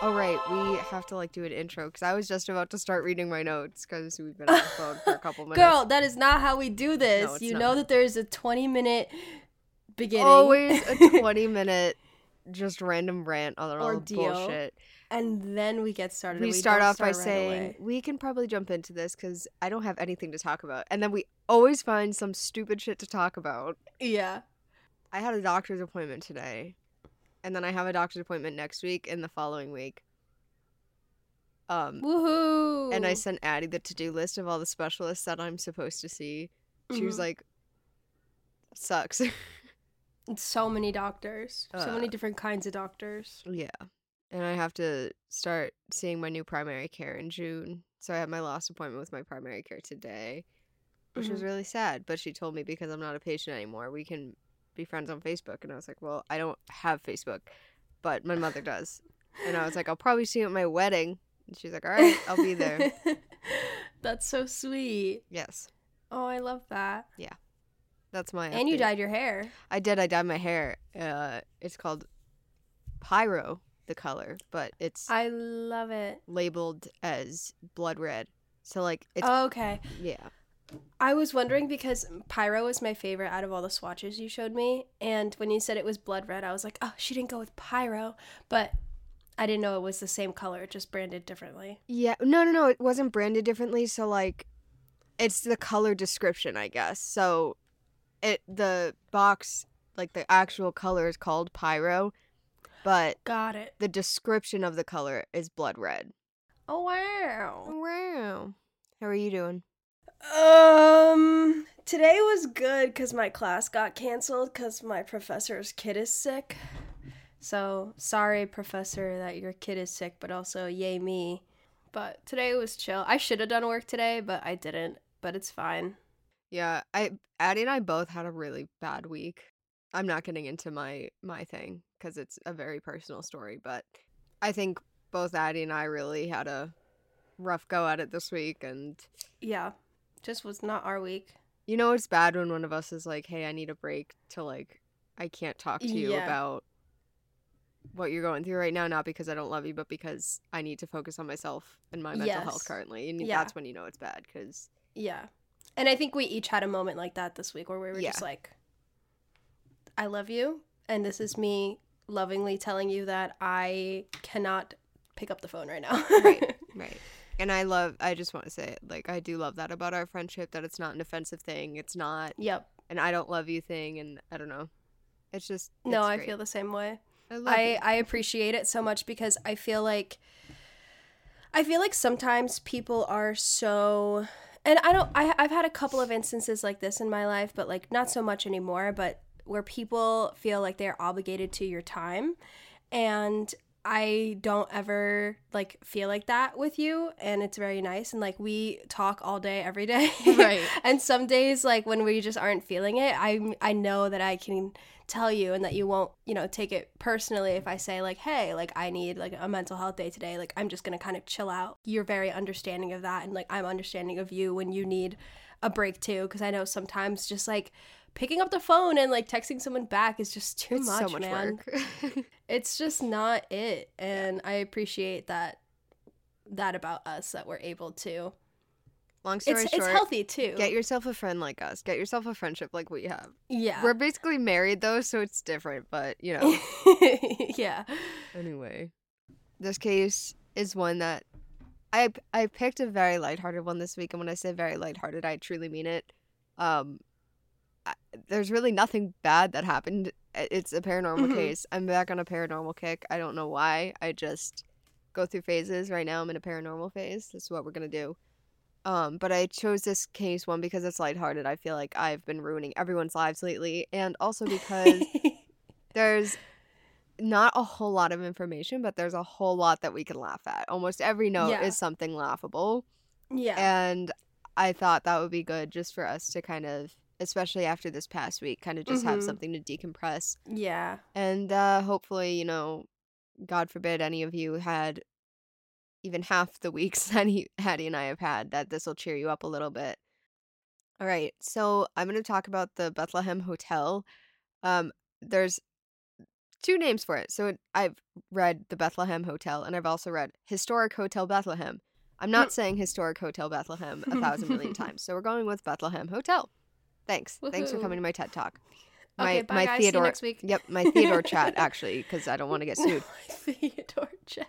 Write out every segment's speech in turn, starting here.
Oh, right. We have to, do an intro, because I was just about to start reading my notes, because we've been on the phone for a couple minutes. Girl, that is not how we do this. No, it's you not. know that there's a 20-minute beginning. Always a 20-minute just random rant on all the Ordeal. bullshit. And then we get started. We start off by right saying, away. we can probably jump into this, because I don't have anything to talk about. And then we always find some stupid shit to talk about. Yeah. I had a doctor's appointment today. And then I have a doctor's appointment next week and the following week. Woohoo! And I sent Addie the to-do list of all the specialists that I'm supposed to see. She was like, sucks. So many doctors. So many different kinds of doctors. Yeah. And I have to start seeing my new primary care in June. So I had my last appointment with my primary care today, which was really sad. But she told me, because I'm not a patient anymore, we can be friends on Facebook. And I was like, well, I don't have Facebook, but my mother does. And I was like, I'll probably see you at my wedding. And she's like, all right, I'll be there. That's so sweet. Yes. Oh, I love that. Yeah. That's my And you update. dyed your hair. I did. I dyed my hair. It's called Pyro, the color, but it's I love it. labeled as blood red. So, it's... Oh, okay. Yeah. I was wondering, because Pyro was my favorite out of all the swatches you showed me. And when you said it was blood red, I was like, oh, she didn't go with Pyro. But I didn't know it was the same color, just branded differently. Yeah. No. It wasn't branded differently. So, it's the color description, I guess. So, the box, the actual color is called Pyro, but Got it. the description of the color is blood red. Oh, wow. Wow. How are you doing? Today was good because my class got canceled because my professor's kid is sick. So, sorry, professor, that your kid is sick, but also yay me. But today was chill. I should have done work today, but I didn't. But it's fine. Yeah, Addie and I both had a really bad week. I'm not getting into my thing because it's a very personal story, but I think both Addie and I really had a rough go at it this week, and yeah, just was not our week. You know, it's bad when one of us is like, hey, I need a break, to I can't talk to you about what you're going through right now, not because I don't love you, but because I need to focus on myself and my mental health currently. And that's when you know it's bad, because... Yeah. And I think we each had a moment like that this week where we were just like, I love you, and this is me lovingly telling you that I cannot pick up the phone right now. Right. And I just want to say, I do love that about our friendship, that it's not an offensive thing. It's not an I don't love you thing, and I don't know. It's just... No, great. I feel the same way. I appreciate it so much, because I feel like sometimes people are so... And I've had a couple of instances like this in my life, but not so much anymore, but where people feel like they're obligated to your time, and I don't ever feel like that with you, and it's very nice, and we talk all day every day. Right. And some days when we just aren't feeling it, I know that I can tell you, and that you won't take it personally if I say hey, I need a mental health day today, I'm just gonna kind of chill out. You're very understanding of that, and I'm understanding of you when you need a break too, because I know sometimes just picking up the phone and texting someone back is just too much, so much man. work. It's just not it, and I appreciate that about us, that we're able to. Long story short, it's healthy too. Get yourself a friend like us. Get yourself a friendship like we have. Yeah. We're basically married though, so it's different, but you know. Yeah. Anyway, this case is one that I picked a very lighthearted one this week, and when I say very lighthearted, I truly mean it. There's really nothing bad that happened. It's a paranormal case. I'm back on a paranormal kick. I don't know why. I just go through phases. Right now I'm in a paranormal phase. This is what we're gonna do. But I chose this case one because it's lighthearted. I feel like I've been ruining everyone's lives lately, and also because there's not a whole lot of information, but there's a whole lot that we can laugh at. Almost every note is something laughable. Yeah. And I thought that would be good just for us to kind of, especially after this past week, kind of just have something to decompress. Yeah. And hopefully, God forbid any of you had even half the weeks that Hattie and I have had, that this will cheer you up a little bit. All right, so I'm going to talk about the Bethlehem Hotel. There's two names for it. So I've read the Bethlehem Hotel, and I've also read Historic Hotel Bethlehem. I'm not saying Historic Hotel Bethlehem 1,000 million times, so we're going with Bethlehem Hotel. Thanks. Thanks for Woohoo. coming to my TED Talk. Okay, bye guys. See you next week. Yep, my Theodore chat, actually, because I don't want to get sued. Theodore chat.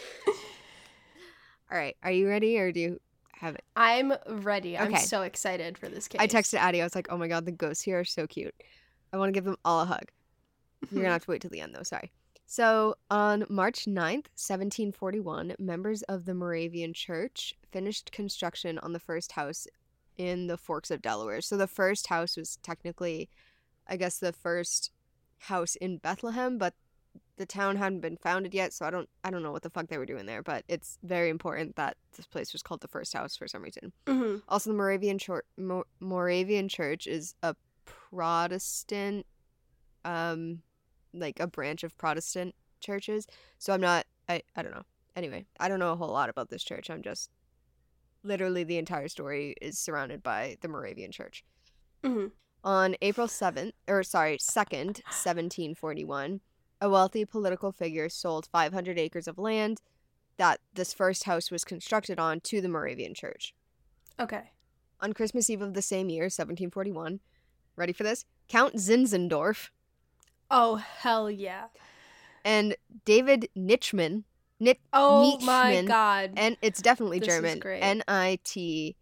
All right, are you ready, or do you have it? I'm ready. I'm Okay. so excited for this case. I texted Addie. I was like, oh my god, the ghosts here are so cute. I want to give them all a hug. You're going to have to wait till the end, though. Sorry. So, on March 9th, 1741, members of the Moravian Church finished construction on the first house in the Forks of Delaware. So, the first house was technically, I guess, the first house in Bethlehem, but the town hadn't been founded yet, so I don't know what the fuck they were doing there, but it's very important that this place was called the first house for some reason. Mm-hmm. Also, the Moravian Church is a Protestant, like a branch of Protestant churches. So I don't know. Anyway, I don't know a whole lot about this church. I'm just literally the entire story is surrounded by the Moravian Church. Mm-hmm. On April 2nd, 1741, a wealthy political figure sold 500 acres of land that this first house was constructed on to the Moravian Church. Okay. On Christmas Eve of the same year, 1741, ready for this? Count Zinzendorf Oh, hell yeah. and David Nitschmann. Oh Nitschmann, my god. And it's definitely This is German. great. Nitschmann.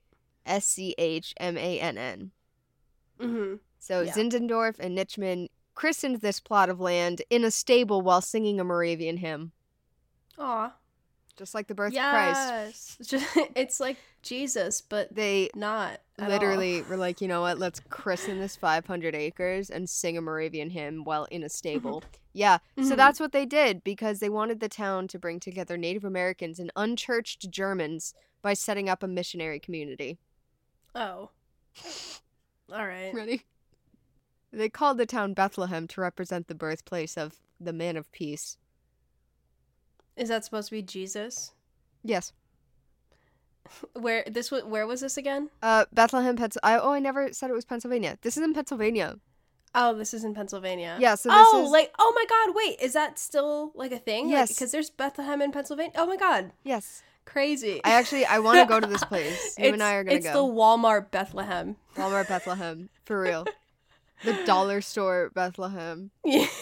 Mm-hmm. So Yeah. Zinzendorf and Nitschmann christened this plot of land in a stable while singing a Moravian hymn. Aw. Just like the birth of Christ. Yes. It's like Jesus, but They not at literally were like, you know what, let's christen this 500 acres and sing a Moravian hymn while in a stable. Yeah, so Mhm. that's what they did because they wanted the town to bring together Native Americans and unchurched Germans by setting up a missionary community. all. Oh. All right. Ready? They called the town Bethlehem to represent the birthplace of the Man of Peace. Is that supposed to be Jesus? Yes. Where was this again? Bethlehem, Pennsylvania. I never said it was Pennsylvania. This is in Pennsylvania. Oh, this is in Pennsylvania. Yeah, so this is... oh my god, wait, is that still like a thing? Yes. Because there's Bethlehem in Pennsylvania. Oh my god. Yes. Crazy. I want to go to this place. You and I are going to go. It's the Walmart Bethlehem. Walmart Bethlehem, for real. The dollar store Bethlehem.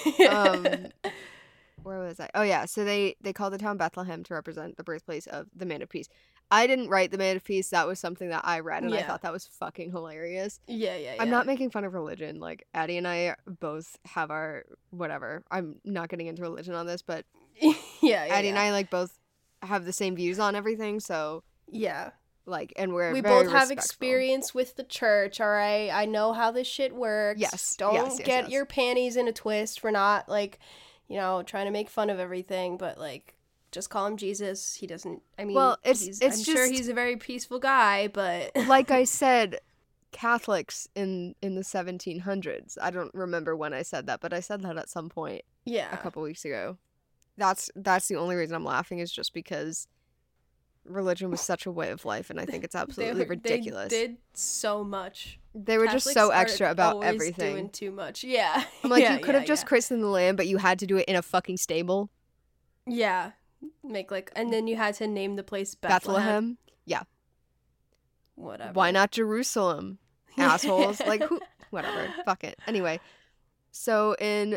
Where was I? Oh yeah, so they called the town Bethlehem to represent the birthplace of the Man of Peace. I didn't write the Man of Peace. That was something that I read, and I Yeah. thought that was fucking hilarious. Yeah. I'm not making fun of religion. Like, Addie and I both have our whatever. I'm not getting into religion on this, but yeah. Addie and I like both have the same views on everything. So Yeah. like, and we're We very both have respectful. experience with the church, all right? I know how this shit works. Yes, Don't yes, get yes. your panties in a twist for not, like, trying to make fun of everything, but, like, just call him Jesus. He doesn't, I mean, Well, it's I'm sure just- he's a very peaceful guy, but... Like I said, Catholics in the 1700s. I don't remember when I said that, but I said that at some point yeah. a couple weeks ago. That's the only reason I'm laughing is just because religion was such a way of life, and I think it's absolutely ridiculous. They did so much. They were just Catholics so are extra about always everything. doing too much. Yeah. I'm like, Yeah, you could have yeah, just christened the land, but you had to do it in a fucking stable. Yeah. Make, like, and then you had to name the place Bethlehem. Yeah. Whatever. Why not Jerusalem? Assholes. Like, who? Whatever. Fuck it. Anyway, so in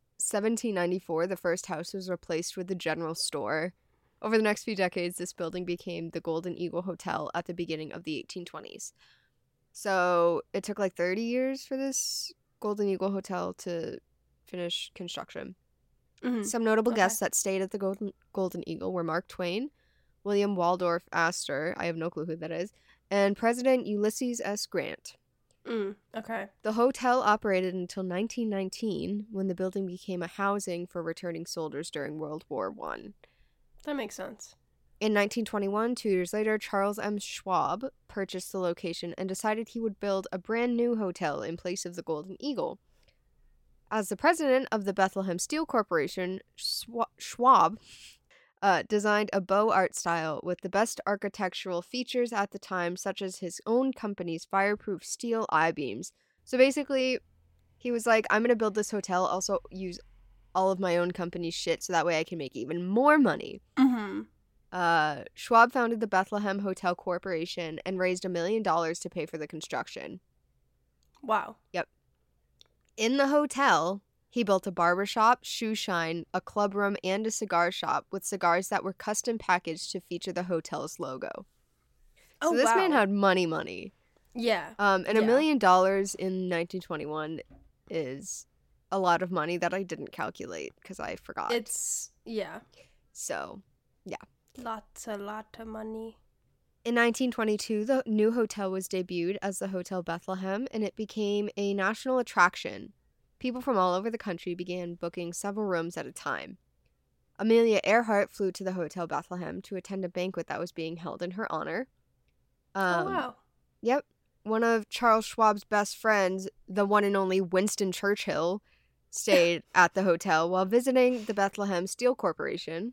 1794, the first house was replaced with the general store. Over the next few decades, this building became the Golden Eagle Hotel at the beginning of the 1820s. So it took like 30 years for this Golden Eagle Hotel to finish construction. Mhm. Some notable Okay. guests that stayed at the Golden Eagle were Mark Twain, William Waldorf Astor, I have no clue who that is, and President Ulysses S. Grant. Okay. The hotel operated until 1919, when the building became a housing for returning soldiers during World War I. That makes sense. In 1921, 2 years later, Charles M. Schwab purchased the location and decided he would build a brand new hotel in place of the Golden Eagle. As the president of the Bethlehem Steel Corporation, Schwab designed a Beaux Art style with the best architectural features at the time, such as his own company's fireproof steel I-beams. So basically, he was like, I'm going to build this hotel, also use all of my own company's shit so that way I can make even more money. Mm-hmm. Schwab founded the Bethlehem Hotel Corporation and raised $1 million to pay for the construction. Wow. Yep. In the hotel, he built a barbershop, shoe shine, a club room, and a cigar shop with cigars that were custom packaged to feature the hotel's logo. So this man had money. Yeah. And $1 million in 1921 is a lot of money that I didn't calculate because I forgot. Yeah. So, yeah. Lot of money. In 1922, the new hotel was debuted as the Hotel Bethlehem, and it became a national attraction. People from all over the country began booking several rooms at a time. Amelia Earhart flew to the Hotel Bethlehem to attend a banquet that was being held in her honor. Oh, wow. Yep. One of Charles Schwab's best friends, the one and only Winston Churchill, stayed at the hotel while visiting the Bethlehem Steel Corporation.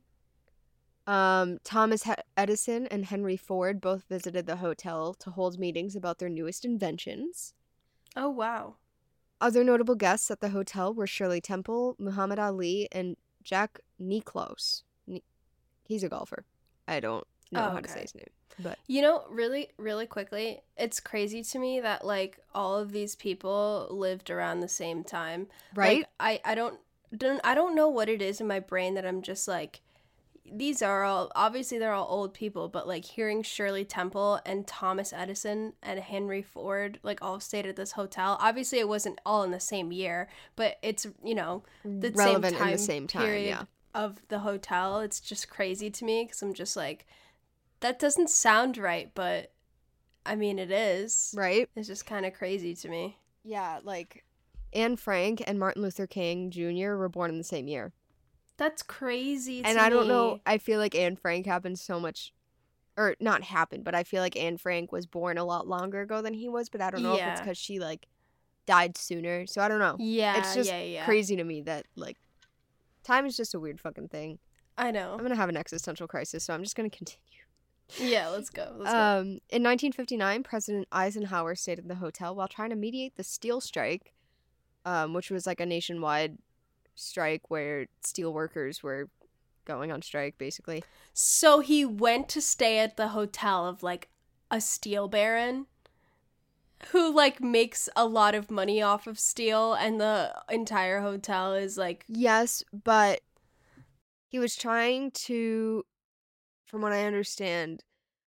Thomas Edison and Henry Ford both visited the hotel to hold meetings about their newest inventions. Oh, wow. Other notable guests at the hotel were Shirley Temple, Muhammad Ali, and Jack Nicklaus. He's a golfer. I don't know how to say his name. But really, really quickly, it's crazy to me that, like, all of these people lived around the same time. Right? Like, I don't know what it is in my brain that I'm just like, these are all, obviously they're all old people, but, like, hearing Shirley Temple and Thomas Edison and Henry Ford, like, all stayed at this hotel. Obviously it wasn't all in the same year, but it's, the relevant in the same time period yeah. of the hotel. It's just crazy to me because I'm just like, that doesn't sound right, but I mean, it is. Right? It's just kind of crazy to me. Yeah, like, Anne Frank and Martin Luther King Jr. were born in the same year. That's crazy to me. And I don't know, I feel like Anne Frank happened so much, or not happened, but I feel like Anne Frank was born a lot longer ago than he was, but I don't know if it's because she, like, died sooner, so I don't know. Yeah, it's just crazy to me that, like, time is just a weird fucking thing. I know. I'm gonna have an existential crisis, so I'm just gonna continue. Yeah, let's go. In 1959, President Eisenhower stayed at the hotel while trying to mediate the steel strike, which was like a nationwide strike where steel workers were going on strike, basically. So he went to stay at the hotel of, like, a steel baron who, like, makes a lot of money off of steel, and the entire hotel is, like... Yes, but he was trying to... From what I understand,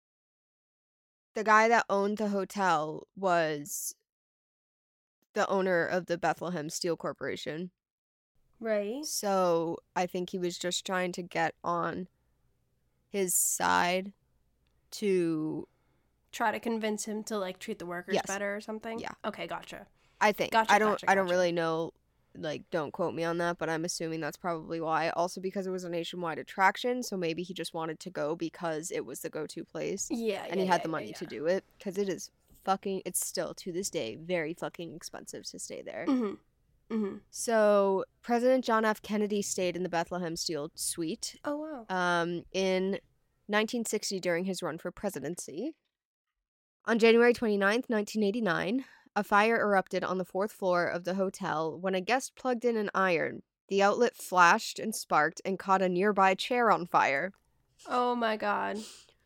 the guy that owned the hotel was the owner of the Bethlehem Steel Corporation. Right. So I think he was just trying to get on his side to... Try to convince him to, like, treat the workers better or something? Yeah. Okay, gotcha. I think. Gotcha, I don't really know, like, don't quote me on that, but I'm assuming that's probably why. Also because it was a nationwide attraction, so maybe he just wanted to go because it was the go-to place. Yeah, and he had the money to do it, because it is fucking, it's still, to this day, very fucking expensive to stay there. Mm-hmm. Mm-hmm. So, President John F. Kennedy stayed in the Bethlehem Steel Suite. Oh, wow. In 1960 during his run for presidency. On January 29th, 1989, a fire erupted on the 4th floor of the hotel when a guest plugged in an iron. The outlet flashed and sparked and caught a nearby chair on fire. Oh my god.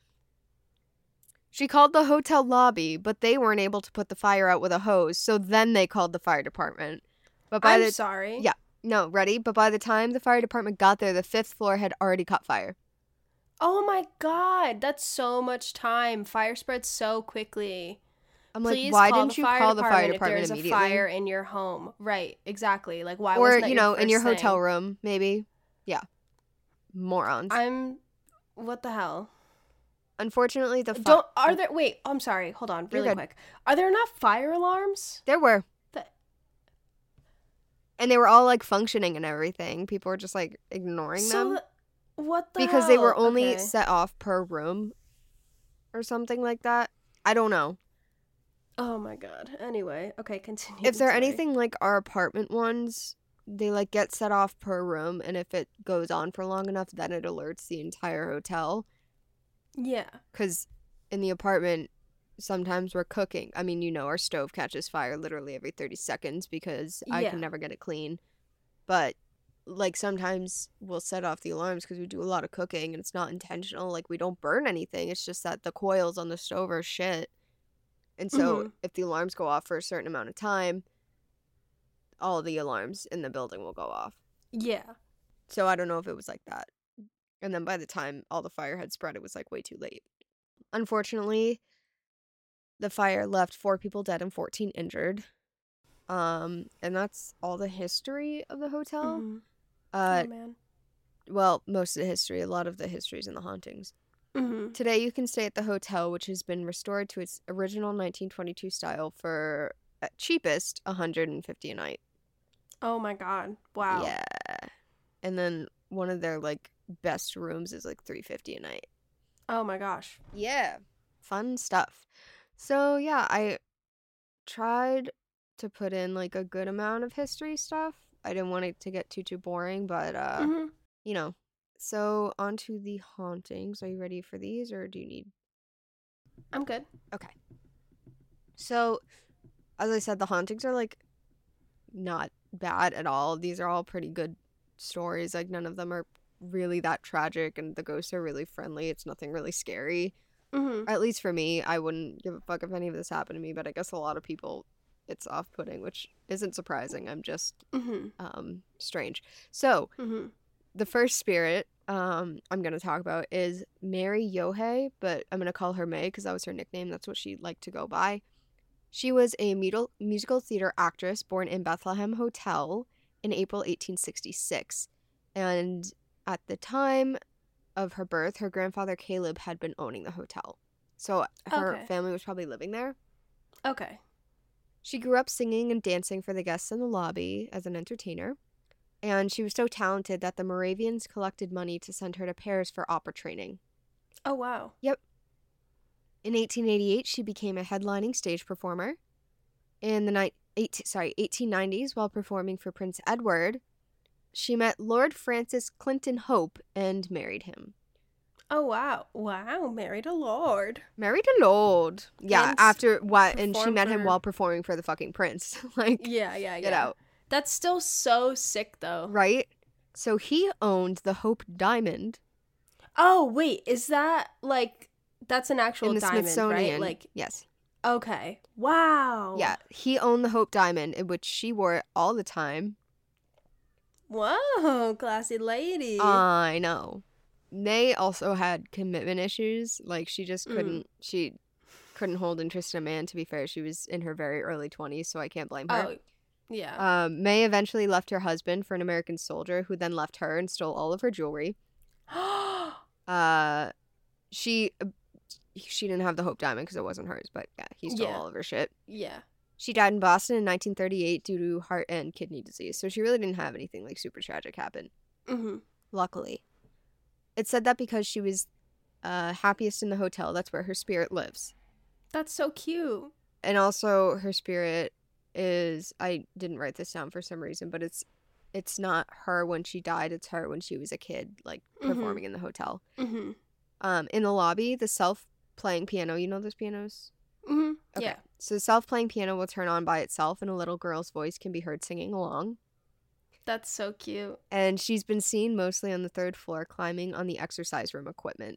She called the hotel lobby, but they weren't able to put the fire out with a hose, so then they called the fire department. But I'm sorry. Yeah. No, ready? But by the time the fire department got there, the 5th floor had already caught fire. Oh my god, that's so much time. Fire spreads so quickly. I'm like, why didn't you call the fire department immediately? immediately? There's a fire in your home. Right, exactly. Like, why or, wasn't that in your first hotel thing? room, maybe. Yeah. Morons. What the hell? Unfortunately, I'm sorry, hold on, really quick. Are there enough fire alarms? There were. And they were all, like, functioning and everything. People were just, like, ignoring them. What the because hell? They were only set off per room or something like that. I don't know. Oh my god. Anyway, okay, continue. If they're anything like our apartment ones, they, like, get set off per room, and if it goes on for long enough, then it alerts the entire hotel. Yeah. Because in the apartment, sometimes we're cooking. I mean, our stove catches fire literally every 30 seconds because I can never get it clean. But, like, sometimes we'll set off the alarms because we do a lot of cooking and it's not intentional. Like, we don't burn anything. It's just that the coils on the stove are shit. And so if the alarms go off for a certain amount of time, all the alarms in the building will go off. Yeah. So I don't know if it was like that. And then by the time all the fire had spread, it was like way too late. Unfortunately, the fire left 4 people dead and 14 injured. And that's all the history of the hotel. Oh, man. Well, most of the history. A lot of the history is in the hauntings. Today you can stay at the hotel, which has been restored to its original 1922 style for, at cheapest, $150 a night. Oh my god. Wow. Yeah. And then one of their, like, best rooms is like $350 a night. Oh my gosh. Yeah. Fun stuff. So yeah, I tried to put in like a good amount of history stuff. I didn't want it to get too boring, but you know. So on to the hauntings. Are you ready for these, or do you need? I'm good. Okay. So, as I said, the hauntings are like not bad at all. These are all pretty good stories. Like, none of them are really that tragic, and the ghosts are really friendly. It's nothing really scary. At least for me, I wouldn't give a fuck if any of this happened to me, but I guess a lot of people, it's off-putting, which isn't surprising. I'm just strange. So, the first spirit I'm going to talk about is Mary Yohei, but I'm going to call her May because that was her nickname. That's what she liked to go by. She was a musical theater actress born in Bethlehem Hotel in April 1866. And at the time of her birth, her grandfather Caleb had been owning the hotel. So her family was probably living there. Okay. She grew up singing and dancing for the guests in the lobby as an entertainer. And she was so talented that the Moravians collected money to send her to Paris for opera training. Oh, wow. Yep. In 1888, she became a headlining stage performer. In the 1890s, while performing for Prince Edward, she met Lord Francis Clinton Hope and married him. Oh, wow. Wow, married a lord. Married a lord. Yeah, and she met him while performing for the fucking prince. Like, yeah. Get out. That's still so sick, though. Right? So he owned the Hope Diamond. Oh, wait. Is that, like, that's an actual diamond, Smithsonian, right? Like, yes. Okay. Wow. Yeah, he owned the Hope Diamond, in which she wore it all the time. Whoa, classy lady. I know. They also had commitment issues. Like, she just couldn't, she couldn't hold interest in a man, to be fair. She was in her very early 20s, so I can't blame her. Oh, yeah. May eventually left her husband for an American soldier who then left her and stole all of her jewelry. She didn't have the Hope Diamond because it wasn't hers, but yeah, he stole all of her shit. Yeah. She died in Boston in 1938 due to heart and kidney disease, so she really didn't have anything like super tragic happen. Luckily. It's said that because she was happiest in the hotel, that's where her spirit lives. That's so cute. And also her spirit is, I didn't write this down for some reason, but it's not her when she died, it's her when she was a kid, like performing in the hotel. In the lobby, the self-playing piano, you know those pianos? Okay. Yeah. So the self-playing piano will turn on by itself and a little girl's voice can be heard singing along. That's so cute. And she's been seen mostly on the 3rd floor climbing on the exercise room equipment.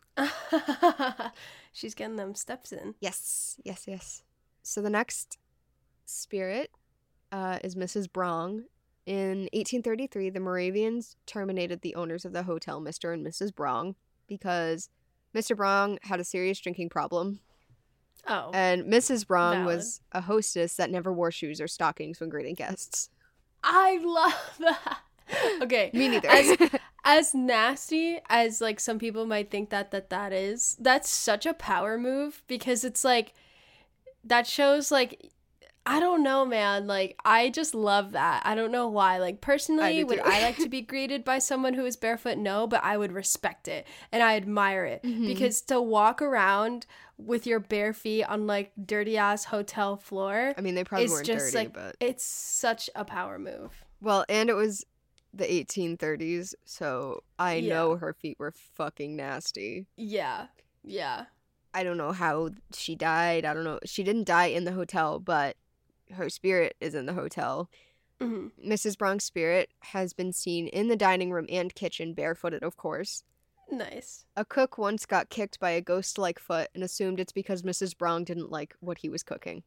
She's getting them steps in. Yes. So the next spirit is Mrs. Brong. In 1833, the Moravians terminated the owners of the hotel, Mr. and Mrs. Brong, because Mr. Brong had a serious drinking problem. Oh. And Mrs. Brong was a hostess that never wore shoes or stockings when greeting guests. I love that. Okay. Me neither. As nasty as, like, some people might think that is, that's such a power move because it's, like, that shows, like, I don't know, man. Like, I just love that. I don't know why. Like, personally, would I like to be greeted by someone who is barefoot? No, but I would respect it and I admire it because to walk around with your bare feet on, like, dirty ass hotel floor. I mean, they probably weren't just dirty, like, but it's such a power move. Well, and it was the 1830s, so I know her feet were fucking nasty. Yeah. I don't know how she died. I don't know. She didn't die in the hotel, but her spirit is in the hotel. Mrs. Brown's spirit has been seen in the dining room and kitchen, barefooted, of course. Nice. A cook once got kicked by a ghost-like foot and assumed it's because Mrs. Brown didn't like what he was cooking.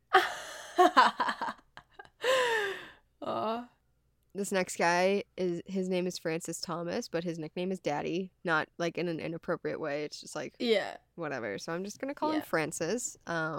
Aw. This next guy, his name is Francis Thomas, but his nickname is Daddy. Not like in an inappropriate way. It's just like Yeah. whatever. So I'm just gonna call him Yeah. Francis.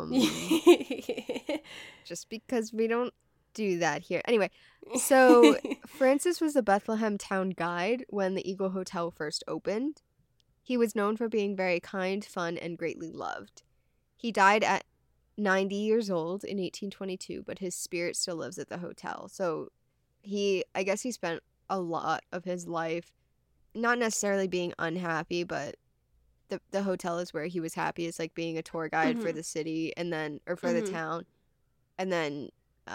Just because we don't do that here. Anyway, so Francis was the Bethlehem town guide when the Eagle Hotel first opened. He was known for being very kind, fun, and greatly loved. He died at 90 years old in 1822, but his spirit still lives at the hotel. So I guess he spent a lot of his life not necessarily being unhappy, but the hotel is where he was happy. It's like being a tour guide for the city and then, or for the town, and then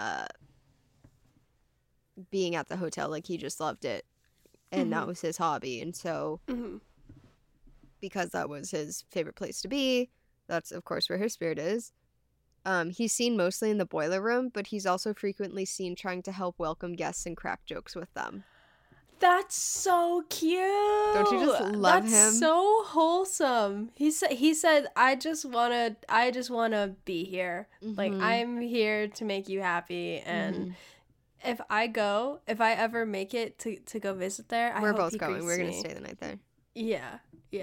being at the hotel. Like, he just loved it, and that was his hobby. And so because that was his favorite place to be, that's of course where his spirit is. He's seen mostly in the boiler room, but he's also frequently seen trying to help welcome guests and crack jokes with them. That's so cute. Don't you just love him? That's so wholesome. He said, I just wanna be here. Like, I'm here to make you happy, and if I ever make it to go visit there, We're hope both he going. greets We're gonna me. stay the night there. Yeah.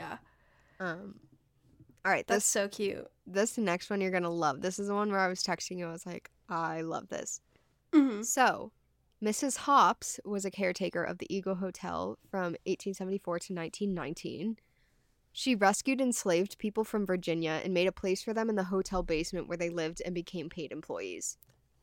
All right, That's so cute. this next one you're gonna love. This is the one where I was texting you. I was like, I love this. So, Mrs. Hops was a caretaker of the Eagle Hotel from 1874 to 1919. She rescued enslaved people from Virginia and made a place for them in the hotel basement where they lived and became paid employees.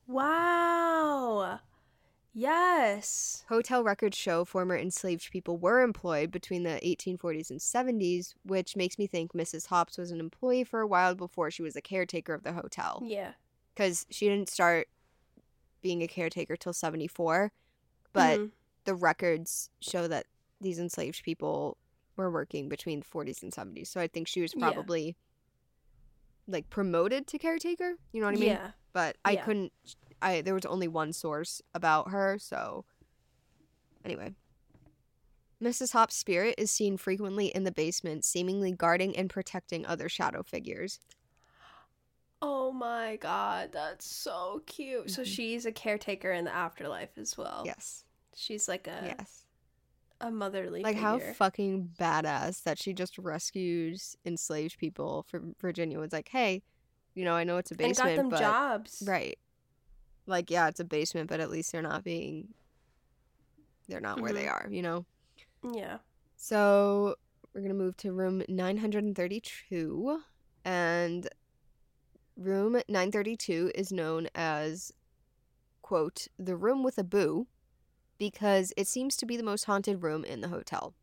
Wow. Yes. Hotel records show former enslaved people were employed between the 1840s and 70s, which makes me think Mrs. Hops was an employee for a while before she was a caretaker of the hotel. Yeah. Because she didn't start being a caretaker till 74, but the records show that these enslaved people were working between the 40s and 70s. So I think she was probably like promoted to caretaker, you know what I mean? Yeah. But there was only one source about her, so anyway. Mrs. Hop's spirit is seen frequently in the basement, seemingly guarding and protecting other shadow figures. Oh my god, that's so cute. So she's a caretaker in the afterlife as well. Yes. She's like a motherly like figure. How fucking badass that she just rescues enslaved people from Virginia. Was like, hey, I know it's a basement, and got them but jobs. Right. Like, yeah, it's a basement, but at least they're not where they are, Yeah. So we're gonna move to room 932, and room 932 is known as, quote, the room with a boo, because it seems to be the most haunted room in the hotel.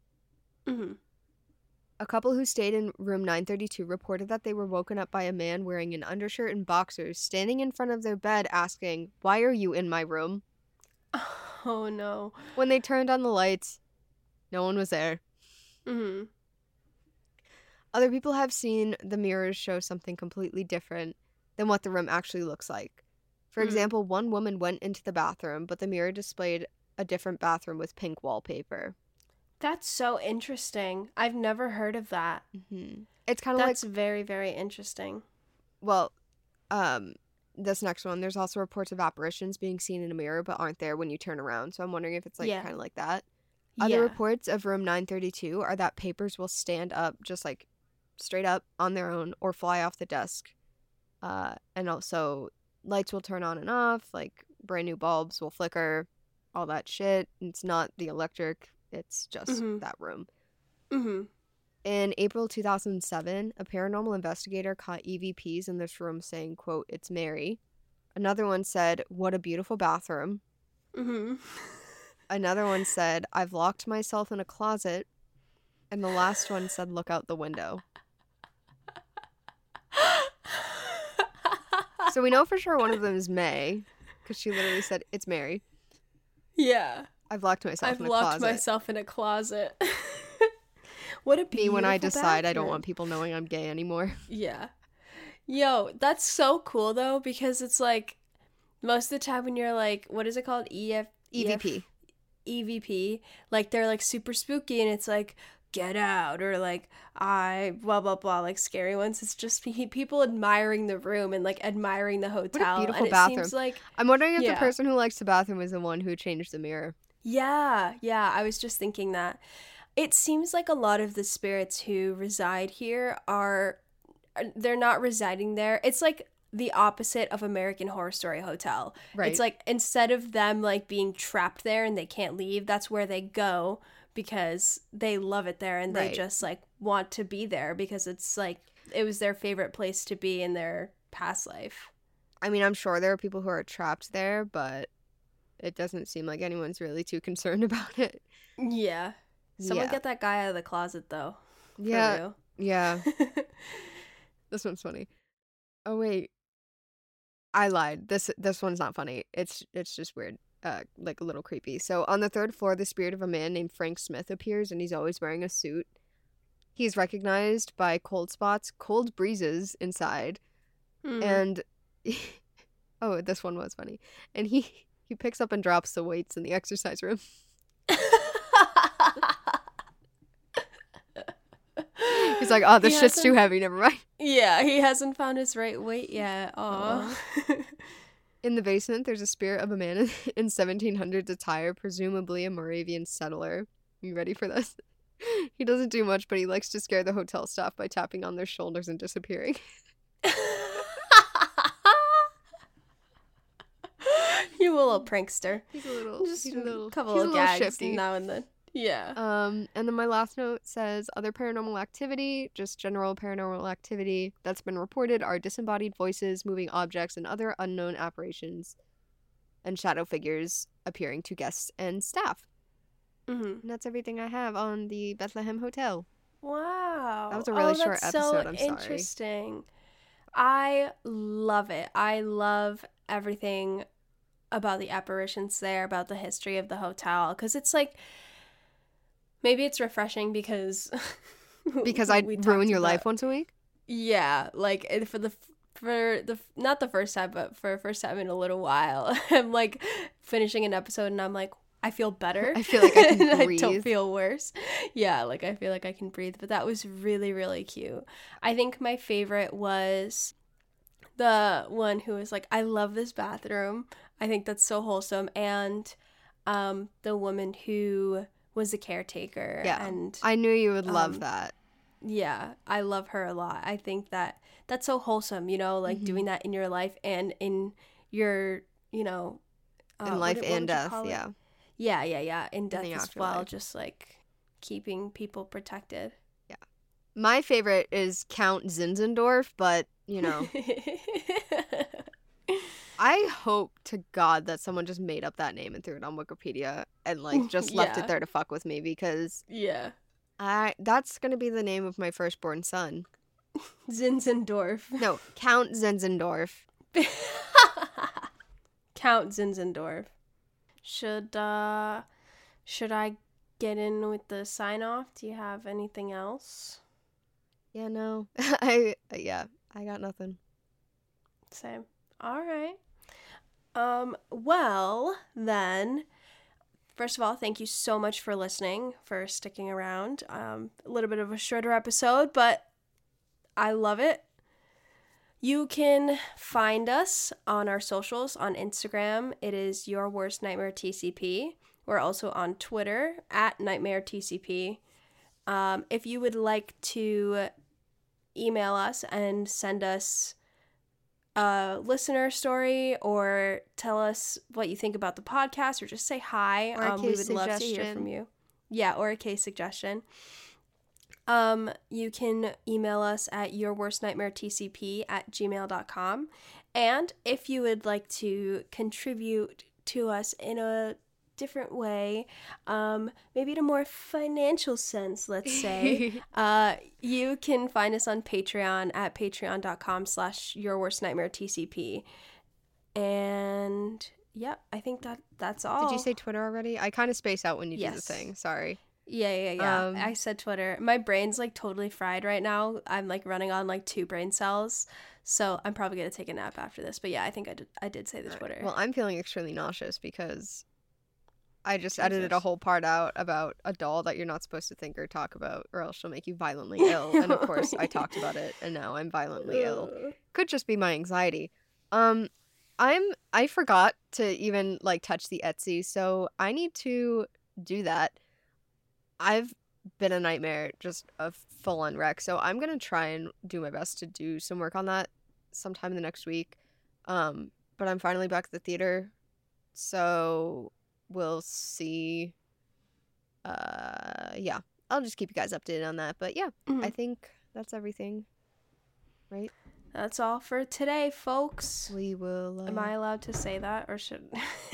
A couple who stayed in room 932 reported that they were woken up by a man wearing an undershirt and boxers standing in front of their bed asking, "Why are you in my room?" Oh no. When they turned on the lights, no one was there. Other people have seen the mirrors show something completely different than what the room actually looks like. For example, one woman went into the bathroom, but the mirror displayed a different bathroom with pink wallpaper. That's so interesting. I've never heard of that. It's kind of like... That's very, very interesting. Well, this next one, there's also reports of apparitions being seen in a mirror but aren't there when you turn around. So I'm wondering if it's like kind of like that. Other reports of room 932 are that papers will stand up just like straight up on their own or fly off the desk. And also lights will turn on and off, like brand new bulbs will flicker, all that shit. It's not the electric, it's just that room. In April 2007, a paranormal investigator caught EVPs in this room saying, quote, "It's Mary." Another one said, "What a beautiful bathroom." Another one said, "I've locked myself in a closet." And the last one said, "Look out the window." So we know for sure one of them is May, because she literally said, "It's Mary." Yeah. I've locked myself in a closet. I've locked myself in a closet. What a beautiful Me when I decide bathroom. I don't want people knowing I'm gay anymore. Yeah. Yo, that's so cool though, because it's like Most of the time when you're like, what is it called? EVP. EVP, like they're like super spooky and it's like get out or like I blah blah blah, like scary ones. It's just people admiring the room and like admiring the hotel. What a beautiful and it bathroom. Seems like I'm wondering if the yeah. person who likes the bathroom is the one who changed the mirror. Yeah, I was just thinking that. It seems like a lot of the spirits who reside here they're not residing there. It's like the opposite of American Horror Story Hotel. Right. It's like instead of them like being trapped there and they can't leave, that's where they go because they love it there and they Right. just like want to be there because it's like it was their favorite place to be in their past life. I mean, I'm sure there are people who are trapped there, but it doesn't seem like anyone's really too concerned about it. Yeah. Someone Yeah. get that guy out of the closet though. Yeah. For real. Yeah. This one's funny. Oh wait. I lied. This one's not funny. It's just weird. Like a little creepy. So on the 3rd floor, the spirit of a man named Frank Smith appears, and he's always wearing a suit. He's recognized by cold spots, cold breezes inside, and oh, this one was funny. And he picks up and drops the weights in the exercise room. He's like, oh, this shit's too heavy. Never mind. Yeah, he hasn't found his right weight yet. Aw. In the basement, there's a spirit of a man in 1700s attire, presumably a Moravian settler. You ready for this? He doesn't do much, but he likes to scare the hotel staff by tapping on their shoulders and disappearing. You little prankster. He's a little, Just he's a little, couple he's of a little gags shifty. now and then. Yeah. And then my last note says other paranormal activity, just general paranormal activity that's been reported are disembodied voices, moving objects, and other unknown apparitions and shadow figures appearing to guests and staff. Mm-hmm. And that's everything I have on the Bethlehem Hotel. Wow. That was a really short that's episode, so I'm sorry. interesting. I love it. I love everything about the apparitions there, about the history of the hotel, because it's like, maybe it's refreshing because I ruin your life once a week? Yeah, like for the not the first time, but for the first time in a little while, I'm like finishing an episode and I'm like, I feel better. I feel like I can breathe. I don't feel worse. Yeah, like I feel like I can breathe. But that was really, really cute. I think my favorite was the one who was like, I love this bathroom. I think that's so wholesome. And the woman who was the caretaker. Yeah, and I knew you would love that. Yeah, I love her a lot. I think that that's so wholesome, you know, like doing that in your life and in your, you know, in life and death, yeah. Yeah, in death as well, afterlife. just like keeping people protected. Yeah. My favorite is Count Zinzendorf, but, you know, I hope to God that someone just made up that name and threw it on Wikipedia and, like, just left it there to fuck with me because that's going to be the name of my firstborn son. Zinzendorf. No, Count Zinzendorf. Count Zinzendorf. Should I get in with the sign off? Do you have anything else? Yeah, no. I got nothing. Same. All right. Well, then, first of all, thank you so much for listening, for sticking around. A little bit of a shorter episode, but I love it. You can find us on our socials. On Instagram, it is Your Worst Nightmare TCP. We're also on Twitter at Nightmare TCP. If you would like to email us and send us a listener story or tell us what you think about the podcast or just say hi, we would love to hear from you. Yeah, or a case suggestion. You can email us at yourworstnightmaretcp@gmail.com. And if you would like to contribute to us in a different way, maybe in a more financial sense, let's say, you can find us on Patreon at patreon.com/yourworstnightmaretcp. And yeah, I think that's all. Did you say Twitter already? I kind of space out when you do the Yes. thing. Sorry. Yeah. I said Twitter. My brain's like totally fried right now. I'm like running on like 2 brain cells. So I'm probably going to take a nap after this. But yeah, I think I did say the Twitter. Well, I'm feeling extremely nauseous because I just edited a whole part out about a doll that you're not supposed to think or talk about, or else she'll make you violently ill. And of course, I talked about it, and now I'm violently ill. Could just be my anxiety. I forgot to even like touch the Etsy, so I need to do that. I've been a nightmare, just a full-on wreck. So I'm gonna try and do my best to do some work on that sometime in the next week. But I'm finally back at the theater, so we'll see. Yeah, I'll just keep you guys updated on that. But yeah, I think that's everything, right? That's all for today, folks. We will. Am I allowed to say that, or should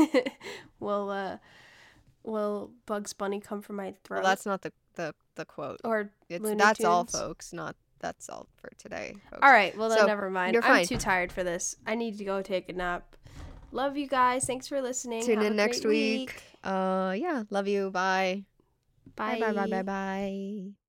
will Bugs Bunny come from my throat? Well, that's not the quote. Or that's Tunes? All, folks. Not that's all for today, folks. All right. Well, then so, never mind. I'm too tired for this. I need to go take a nap. Love you guys. Thanks for listening. Tune in next week. Yeah. Love you. Bye. Bye. Bye. Bye. Bye. Bye. Bye.